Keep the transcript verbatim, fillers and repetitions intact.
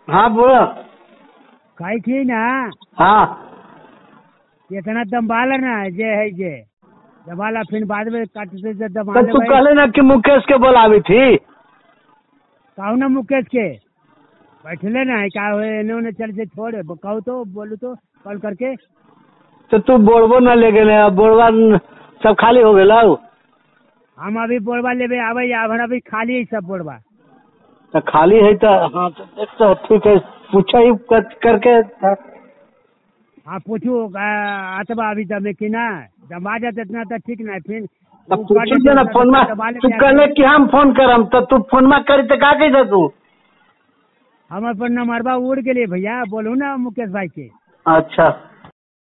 हाँ बोलो। खाई थी ना। हाँ इतना दम्बाला ना जे है जे दबाला फिर बाद में काटते से दबा तो ले तू भाई। कहले ना कि मुकेश के बोलावी थी। कहू ना मुकेश के बैठले ना है क्या हुए इन्होंने चल से छोड़े कहू तो बोलू तो कॉल करके। तो तू बोलबो न ले गए अब बोलबा न- सब खाली हो गए। हम अभी बोलबा लेबे आवे आभर अभी खाली है सब बोलबा। तो खाली है तो हाँ तो देख तो ठीक है पूछा ही कर, करके। हाँ पूछू आतबा अभी दमे की ना दबा जाते इतना तो ठीक ना फिर तो ऊ पूछी काटे ना तो फोन में दबा तू ले कहले कि हम फोन करम तो तू फोन में करी तो का कही तू। हम अपन नंबरबा उड़ के लिए भैया बोलू ना मुकेश भाई के। अच्छा